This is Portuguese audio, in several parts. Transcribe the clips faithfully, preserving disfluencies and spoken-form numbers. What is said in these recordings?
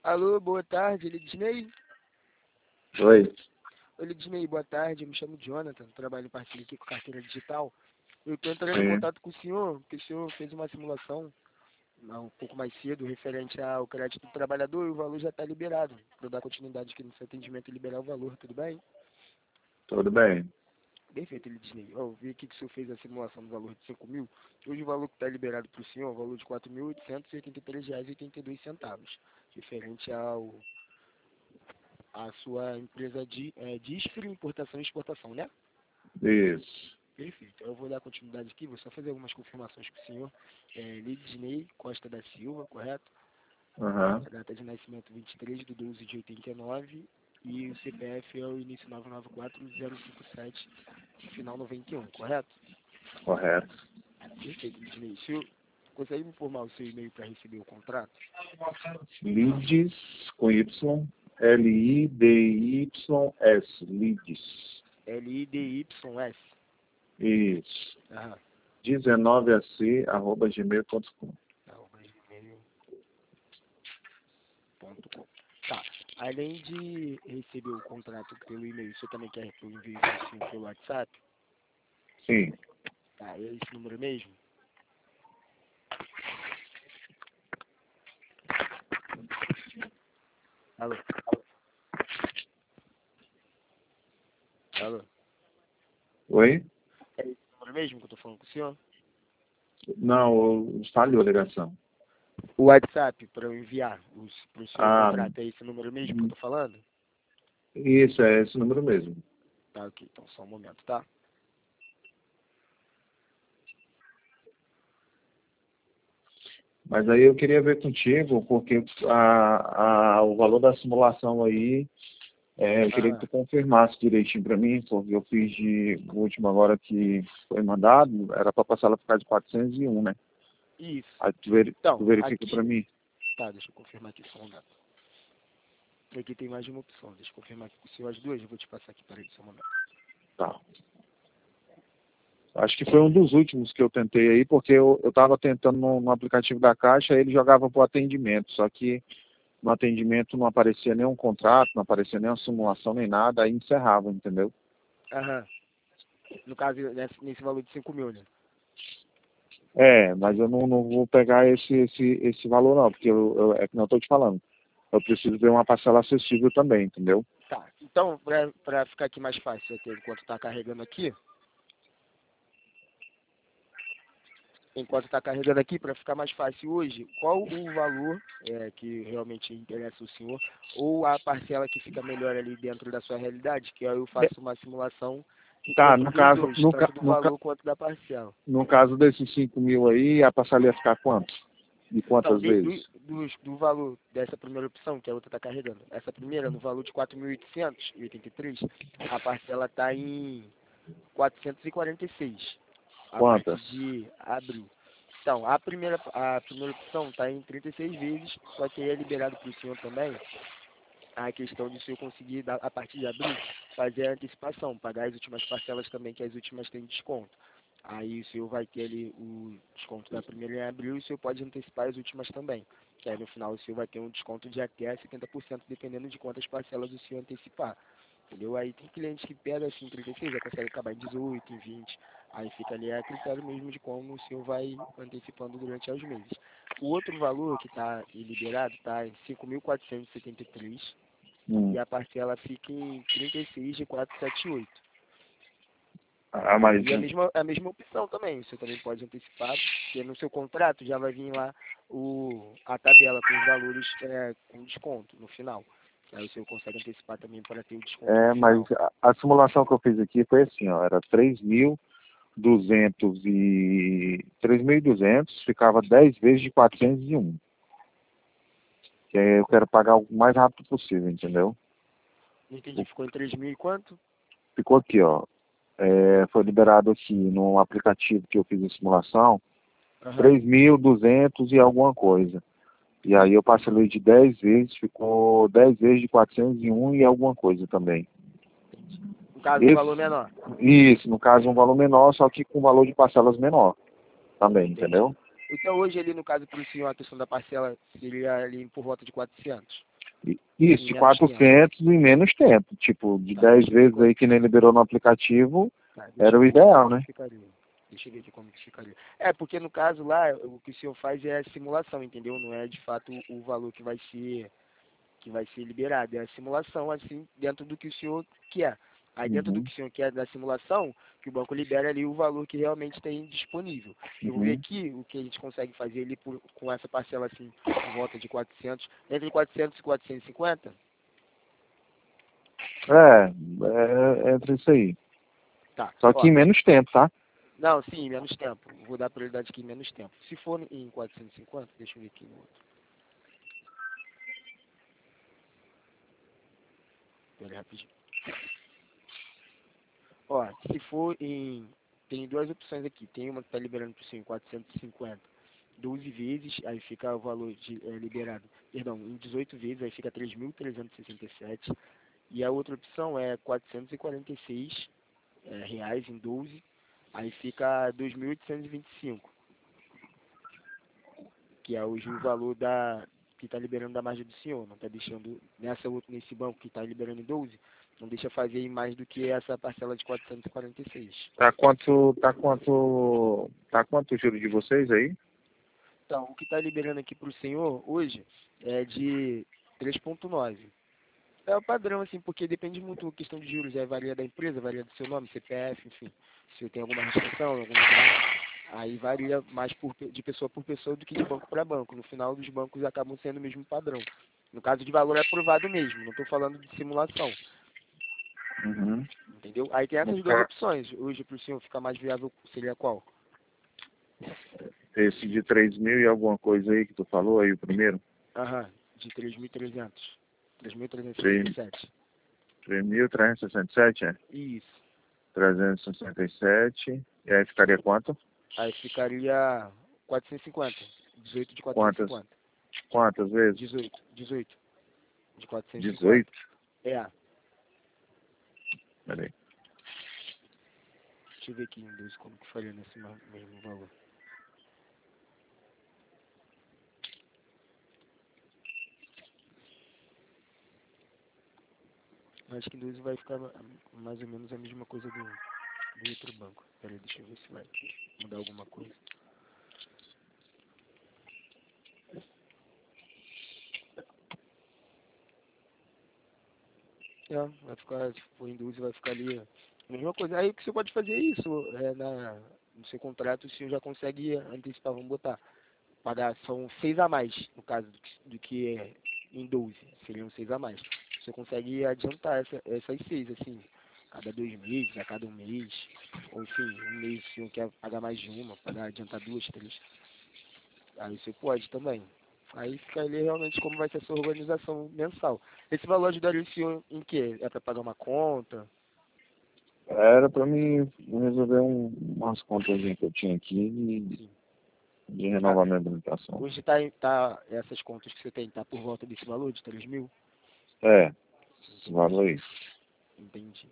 Alô, boa tarde, Lidney. Oi. Oi, Lidney, boa tarde. Eu me chamo Jonathan, trabalho em parceria aqui com carteira digital. Eu estou entrando em Sim. contato com o senhor, porque o senhor fez uma simulação há um pouco mais cedo referente ao crédito do trabalhador e o valor já está liberado. Para eu dar continuidade aqui no seu atendimento e liberar o valor, tudo bem? Tudo bem. Perfeito, Lidney. Ó, eu vi aqui que o senhor fez a simulação do valor de cinco mil. Hoje o valor que está liberado para o senhor é o valor de quatro mil oitocentos e oitenta e três reais e oitenta e dois centavos, referente ao a sua empresa de é, Disfre Importação e Exportação, né? Isso. Perfeito. Eu vou dar continuidade aqui, vou só fazer algumas confirmações com o senhor. É, Lidney Costa da Silva, correto? Aham. A data de nascimento vinte e três de doze de oitenta e nove e o C P F é o início nove nove quatro zero cinco sete, final noventa e um, correto? Correto. Perfeito, Lidney. O senhor consegue me informar o seu e-mail para receber o contrato? Lides com Y. L I D Y S. Lides. L I D Y S. Isso. Aham. dezenove a c arroba gmail ponto com. arroba gmail ponto com. Tá. Além de receber o contrato pelo e-mail, você também quer que eu envie isso pelo WhatsApp? Sim. Tá, é esse número mesmo? Alô? Alô? Oi? É esse número mesmo que eu tô falando com o senhor? Não, falhou a ligação. O WhatsApp para eu enviar para o senhor o Ah, contrato, é esse número mesmo que eu tô falando? isso, é esse número mesmo. Tá, ok. Então só um momento, tá? Mas aí eu queria ver contigo, porque a, a, o valor da simulação aí, é, eu queria que Aham. tu confirmasse direitinho para mim, porque eu fiz de o último agora que foi mandado, era para passar ela ficar de quatrocentos e um, né? Isso. Aí tu, veri, tu Então, verifica aqui... para mim. Tá, deixa eu confirmar aqui só um momento. Aqui tem mais de uma opção. Deixa eu confirmar aqui com o senhor as duas. Eu vou te passar aqui para ele só um momento. Tá. Acho que foi um dos últimos que eu tentei aí, porque eu estava tentando no, no aplicativo da Caixa, ele jogava para o atendimento, só que no atendimento não aparecia nenhum contrato, não aparecia nenhuma simulação, nem nada, aí encerrava, entendeu? Aham. No caso, nesse, nesse valor de cinco mil, né? É, mas eu não, não vou pegar esse, esse, esse valor não, porque eu, eu, é que não estou te falando. Eu preciso ver uma parcela acessível também, entendeu? Tá. Então, para ficar aqui mais fácil, até enquanto está carregando aqui, enquanto está carregando aqui, para ficar mais fácil hoje, qual o valor é, que realmente interessa o senhor, ou a parcela que fica melhor ali dentro da sua realidade, que aí eu faço uma simulação e Tá, compro no dos caso, dois, no, ca- tanto do no, ca- valor quanto da parcela. no caso desses cinco mil aí, a parcela ia ficar quanto? E Então, quantas de, vezes? do, do, do valor dessa primeira opção, que a outra está carregando, essa primeira, no valor de quatro mil oitocentos e oitenta e três, a parcela está em quatrocentos e quarenta e seis, a partir Quantas? de abril. Então, a primeira, a primeira opção está em trinta e seis vezes, só que aí é liberado para o senhor também a questão de o senhor conseguir, a partir de abril, fazer a antecipação, pagar as últimas parcelas também, que as últimas têm desconto. Aí o senhor vai ter ali o desconto da primeira em abril e o senhor pode antecipar as últimas também. Que aí no final o senhor vai ter um desconto de até setenta por cento, dependendo de quantas parcelas o senhor antecipar. Entendeu? Aí tem clientes que pegam assim trinta e seis, já consegue acabar em dezoito, em vinte. Aí fica ali a critério mesmo de como o senhor vai antecipando durante os meses. O outro valor que está liberado está em cinco mil quatrocentos e setenta e três Hum. e a parcela fica em trinta e seis de quatrocentos e setenta e oito. Ah, mas Aí a mesma, a mesma opção também, você também pode antecipar, porque no seu contrato já vai vir lá o, a tabela com os valores é, com desconto no final. Aí o senhor consegue antecipar também para ter o desconto no É, mas final. a, a simulação que eu fiz aqui foi assim, ó, era três mil duzentos e três mil e duzentos, ficava dez vezes de quatrocentos e um. Que aí eu quero pagar o mais rápido possível, entendeu? Não entendi, ficou em três mil e quanto? Ficou aqui, ó. É, foi liberado aqui no aplicativo que eu fiz a simulação, Aham. três mil e duzentos e alguma coisa. E aí eu parcelei de dez vezes, ficou dez vezes de quatrocentos e um e alguma coisa também. No caso, um valor Esse, menor. isso, no caso um valor menor, só que com valor de parcelas menor também, Entendi. entendeu? Então hoje ali no caso para o senhor a questão da parcela seria ali por volta de quatrocentos. I- Isso, Em de menos tempo. quatrocentos em menos tempo. Tipo, de Tá, dez deixa eu ver vezes como, aí que nem liberou no aplicativo, tá, deixa era eu o ver aqui ideal, como né? que ficaria. Deixa eu ver aqui como que ficaria. É, porque no caso lá, o que o senhor faz é a simulação, entendeu? Não é de fato o valor que vai ser, que vai ser liberado. É a simulação, assim, dentro do que o senhor quer. Aí dentro do Uhum, que o senhor quer da simulação, que o banco libera ali o valor que realmente tem disponível. Eu vou ver uhum. aqui o que a gente consegue fazer ali por, com essa parcela assim, por volta de quatrocentos, entre quatrocentos e quatrocentos e cinquenta. É, é, entre isso aí. Tá, Só que ó. em menos tempo, tá? Não, sim, menos tempo. Vou dar prioridade aqui em menos tempo. Se for em quatrocentos e cinquenta, deixa eu ver aqui no outro. Pera aí, rapidinho. Ó, se for em... Tem duas opções aqui. Tem uma que está liberando para o senhor em quatrocentos e cinquenta, doze vezes, aí fica o valor de, é, liberado. Perdão, em dezoito vezes, aí fica três mil trezentos e sessenta e sete. E a outra opção é quatrocentos e quarenta e seis é, reais em doze, aí fica dois mil oitocentos e vinte e cinco, que é hoje o valor da que está liberando da margem do senhor, não está deixando nessa outra, nesse banco que está liberando em doze, não deixa fazer em mais do que essa parcela de quatrocentos e quarenta e seis. Tá quanto, tá quanto, tá quanto o juro de vocês aí? Então, o que está liberando aqui para o senhor hoje é de três vírgula nove. É o padrão, assim, porque depende muito da questão de juros, é, varia da empresa, varia do seu nome, C P F, enfim, se tem alguma restrição em algum lugar, aí varia mais por, pe- de pessoa por pessoa do que de banco para banco. No final, os bancos acabam sendo o mesmo padrão. No caso de valor é aprovado mesmo, não estou falando de simulação, Uhum. entendeu? Aí tem No essas duas ca- opções. Hoje, para o senhor ficar mais viável, seria qual? Esse de três mil e alguma coisa aí que tu falou aí, o primeiro? Aham, de três mil e trezentos. três mil trezentos e sessenta e três sete. três mil trezentos e sessenta e sete, é? Isso. trezentos e sessenta e sete. E aí ficaria quanto? Aí ficaria quatrocentos e cinquenta. dezoito de Quantas? quatrocentos e cinquenta. Quantas vezes? dezoito. dezoito de quatrocentos e cinquenta. dezoito? É, Peraí. deixa eu ver aqui em doze como que faria nesse ma- mesmo valor. Acho que em doze vai ficar ma- mais ou menos a mesma coisa do, do outro banco. Peraí, deixa eu ver se vai mudar alguma coisa. É, vai ficar, se for em doze, vai ficar ali a mesma coisa. Aí o que você pode fazer é isso, é, na, no seu contrato o senhor já consegue antecipar, vamos botar, pagar, são seis a mais, no caso, do que, do que é em doze, seriam seis a mais. Você consegue adiantar essa, essas seis, assim, cada dois meses, a cada um mês, ou enfim, um mês se você quer pagar mais de uma, pagar, adiantar duas, três, aí você pode também. Aí fica ali realmente como vai ser a sua organização mensal. Esse valor ajudaria o senhor em quê? É para pagar uma conta? Era pra mim resolver um, umas contas que eu tinha aqui de, Sim. de Ah, renovamento da habilitação. hoje tá, em- tá, essas contas que você tem, tá por volta desse valor de três mil? É, esse Entendi, valor aí. entendi.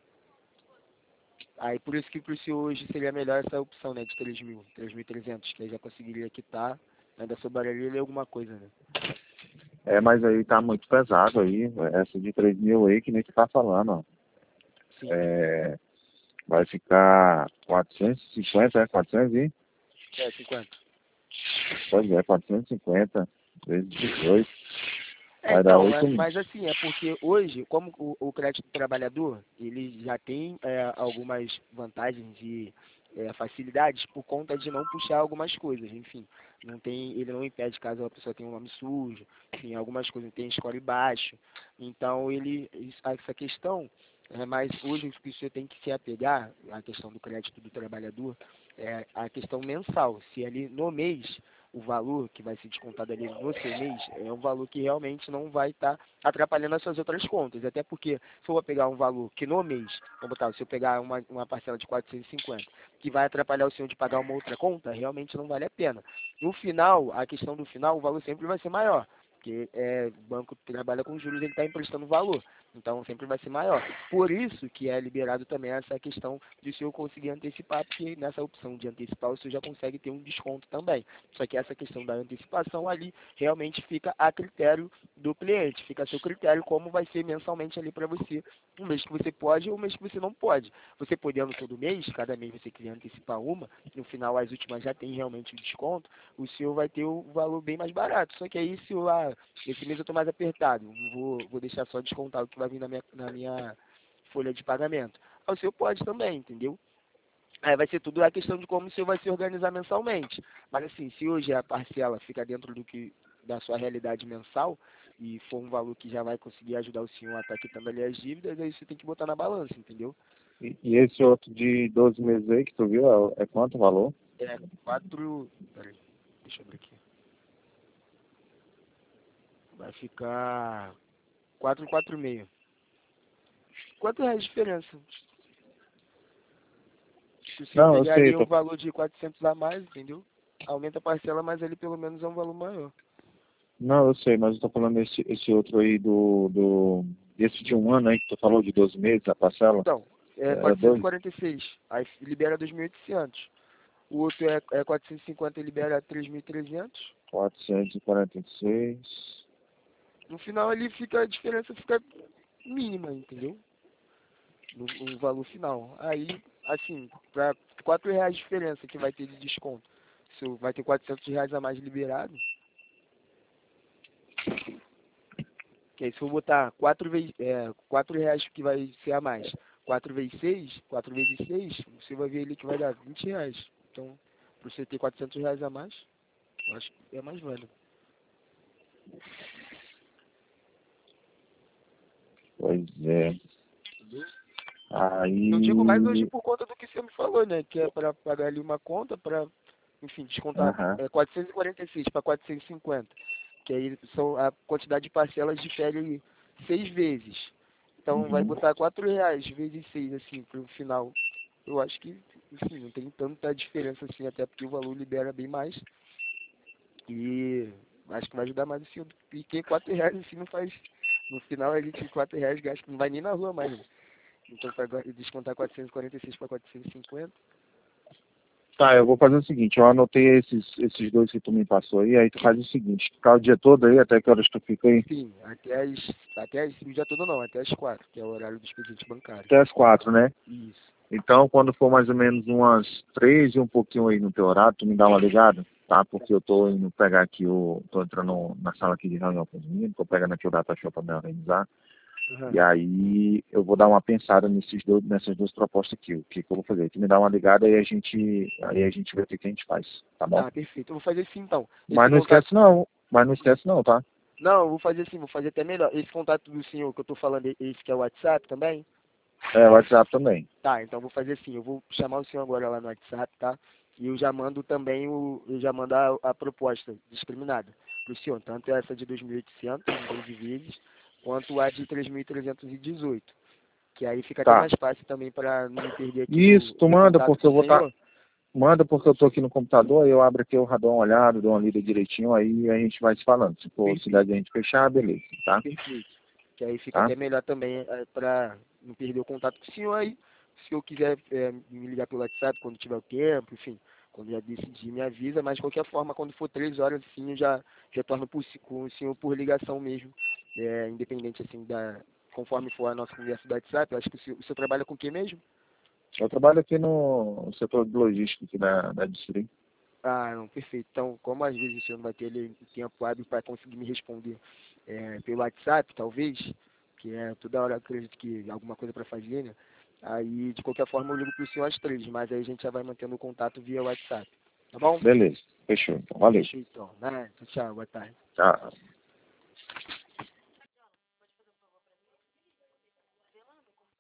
Aí por isso que para o senhor hoje seria melhor essa opção, né, de três mil, três mil e trezentos, que aí já conseguiria quitar, ainda sobraria ali alguma coisa, né? É, mas aí tá muito pesado aí. Essa de três mil aí que nem tu tá falando, ó. Sim, É, vai ficar quatrocentos e cinquenta, é? quatrocentos e? é cinquenta. Pois é, quatrocentos e cinquenta vezes dezoito. É, Vai dar então, oito é- mil. mas assim, é porque hoje, como o, o crédito do trabalhador, ele já tem é, algumas vantagens e é, facilidades por conta de não puxar algumas coisas, enfim, não tem, ele não impede caso a pessoa tenha um nome sujo, enfim, algumas coisas, tem score baixo, então ele, isso- essa questão, é, mas hoje o que você tem que se apegar, a questão do crédito do trabalhador, é a questão mensal, se ali no mês o valor que vai ser descontado ali no seu mês é um valor que realmente não vai estar atrapalhando as suas outras contas. Até porque se eu vou pegar um valor que no mês, vamos botar, se eu pegar uma, uma parcela de quatrocentos e cinquenta, que vai atrapalhar o senhor de pagar uma outra conta, realmente não vale a pena. No final, a questão do final, o valor sempre vai ser maior. Porque é, o banco trabalha com juros, ele está emprestando valor. Então sempre vai ser maior. Por isso que é liberado também essa questão de o senhor conseguir antecipar, porque nessa opção de antecipar o senhor já consegue ter um desconto também. Só que essa questão da antecipação ali realmente fica a critério do cliente, fica a seu critério como vai ser mensalmente ali para você, um mês que você pode ou um mês que você não pode. Você podendo todo mês, cada mês você quiser antecipar uma, no final as últimas já tem realmente o desconto, o senhor vai ter o valor bem mais barato. Só que aí se eu, ah, esse mês eu estou mais apertado, vou, vou deixar só descontar o que vai vir na minha, na minha folha de pagamento. Aí o senhor pode também, entendeu? Aí vai ser tudo a questão de como o senhor vai se organizar mensalmente. Mas assim, se hoje a parcela fica dentro do que da sua realidade mensal e for um valor que já vai conseguir ajudar o senhor a estar quitando ali as dívidas, aí você tem que botar na balança, entendeu? E, e esse outro de doze meses aí que tu viu, é, é quanto o valor? É quatro. Peraí, deixa eu ver aqui. Vai ficar quatro, quatro e meio. Quanto reais de diferença? Se o senhor Não, eu pegar sei, ali tô... um valor de quatrocentos a mais, entendeu? Aumenta a parcela, mas ele pelo menos é um valor maior. não, eu sei, mas eu tô falando esse, esse outro aí do, do... Esse de um ano aí que tu falou, de doze meses, a parcela, Então, é era quatrocentos e doze? quarenta e seis. Aí libera dois mil e oitocentos. O outro é, é quatrocentos e cinquenta e libera três mil e trezentos. quatrocentos e quarenta e seis. No final ali fica a diferença fica mínima, entendeu? No, no valor final. Aí, assim, para quatro reais de diferença que vai ter de desconto. Se eu- vai ter quatrocentos reais a mais liberado. Que aí se eu botar quatro vezes, é, quatro reais que vai ser a mais, quatro vezes seis, quatro vezes seis, você vai ver ali que vai dar vinte reais. Então, para você ter quatrocentos reais a mais, eu acho que é mais válido. Pois é. Entendeu? Eu digo mais hoje Aí... por conta do que você me falou, né? Que é para pagar ali uma conta, para, enfim, descontar Aham. é, quatrocentos e quarenta e seis para quatrocentos e cinquenta. Que aí são a quantidade de parcelas difere seis vezes. Então vai Uhum. botar quatro reais vezes seis, assim, para o final. Eu acho que, enfim, não tem tanta diferença assim, até porque o valor libera bem mais. E acho que vai ajudar mais o senhor. Porque quatro reais assim não faz. No final a gente quatro reais gasta, não vai nem na rua mais, né? Então para descontar quatrocentos e quarenta e seis para quatrocentos e cinquenta. Tá, eu vou fazer o seguinte, eu anotei esses, esses dois que tu me passou aí, aí tu faz o seguinte, ficar o dia todo aí, até que horas tu fica aí? Sim, até as. Até as. O dia todo não, até as quatro, que é o horário do expediente bancário. Até as quatro, né? Isso. Então, quando for mais ou menos umas três e um pouquinho aí no teu horário, tu me dá uma ligada, tá? Porque eu tô indo pegar aqui o... tô entrando na sala aqui de reunião com os meninos, tô pegando aqui o datashow pra me organizar. Uhum. E aí eu vou dar uma pensada nesses dois, nessas duas propostas aqui, o que, que eu vou fazer. Tu me dá uma ligada e a gente, aí a gente vê o que, que a gente faz, tá bom? Tá, perfeito. Eu vou fazer assim então. Esse Mas não contato. esquece não, mas não esquece não, tá? Não, eu vou fazer assim, vou fazer até melhor. Esse contato do senhor que eu tô falando, esse que é o WhatsApp também? É, o WhatsApp também. Tá, então eu vou fazer assim, eu vou chamar o senhor agora lá no WhatsApp, tá? E eu já mando também o. Eu já mando a, a proposta discriminada pro senhor, tanto essa de dois mil e oitocentos em doze vezes, quanto a de três mil trezentos e dezoito. Que aí fica até Tá. mais fácil também para não me perder aqui Isso, no, tu no manda contato porque com eu o vou estar. senhor. Manda porque eu tô aqui no computador, eu abro aqui, eu dou uma olhada, dou uma lida direitinho, aí a gente vai se falando. Se for se der Perfeito, de a gente fechar, beleza, tá? perfeito. Que aí fica Tá? até melhor também para não perder o contato com o senhor aí. Se eu quiser é, me ligar pelo WhatsApp quando tiver o tempo, enfim, quando já decidir, me avisa, mas de qualquer forma, quando for três horas, assim, eu já retorno por, com o senhor por ligação mesmo, é, independente, assim, da, conforme for a nossa conversa do WhatsApp. Eu acho que o senhor, o senhor trabalha com o que mesmo? Eu trabalho aqui no setor de logística aqui da, da Distri. Ah, não, perfeito. Então, como às vezes o senhor não vai ter ele tempo hábil para conseguir me responder é, pelo WhatsApp, talvez, que é toda hora eu acredito que alguma coisa para fazer, né? Aí, de qualquer forma, eu ligo para o senhor às três, mas aí a gente já vai mantendo o contato via WhatsApp. Tá bom? Beleza, fechou. Então, valeu. Fechou então, né? Tchau, boa tarde. Tchau.